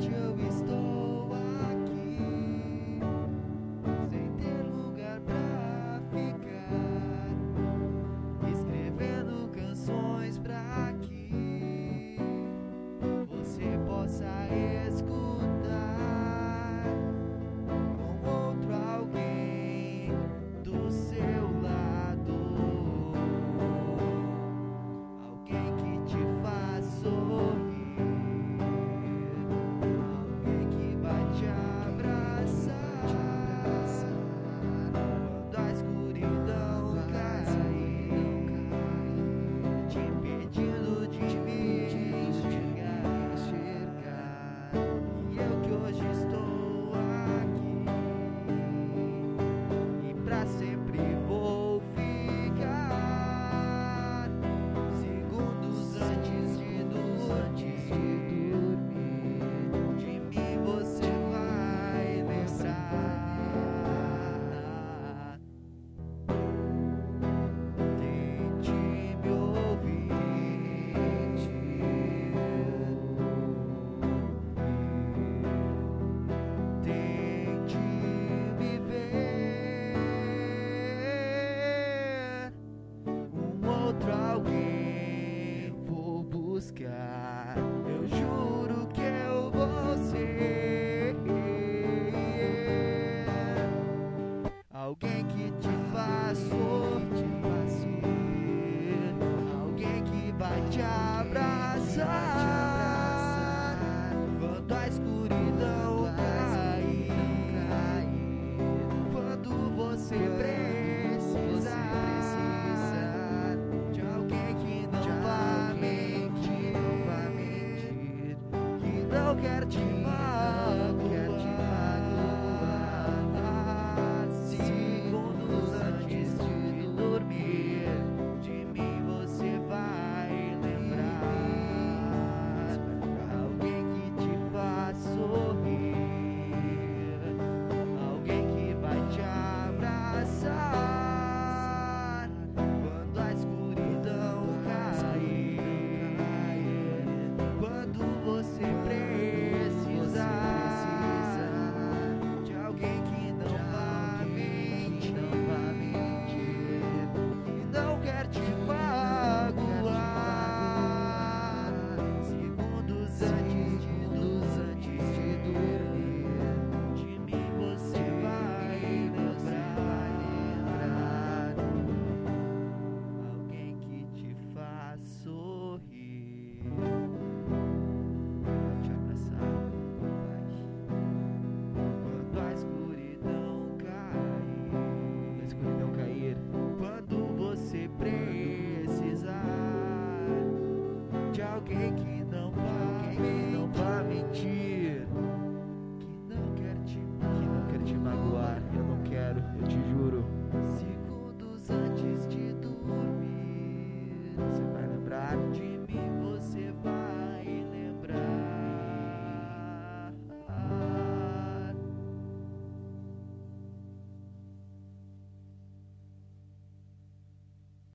hoje eu estou aqui, sem ter lugar pra ficar, escrevendo canções pra que você possa escutar com outro alguém do seu lado, alguém que te faz sorrir, alguém que vai te abraçar quando a escuridão cair, te impedindo de me enxergar. E eu que hoje estou aqui e pra sempre vou ficar, segundos antes de dormir, de mim você vai lembrar. Tente me ouvir, tente me ver, outro alguém vou buscar. Eu juro que eu vou ser alguém que te faz sorrir, alguém que vai te abraçar quando a escuridão cair, quando você precisar de alguém que não vai mentir, que não quer te matar.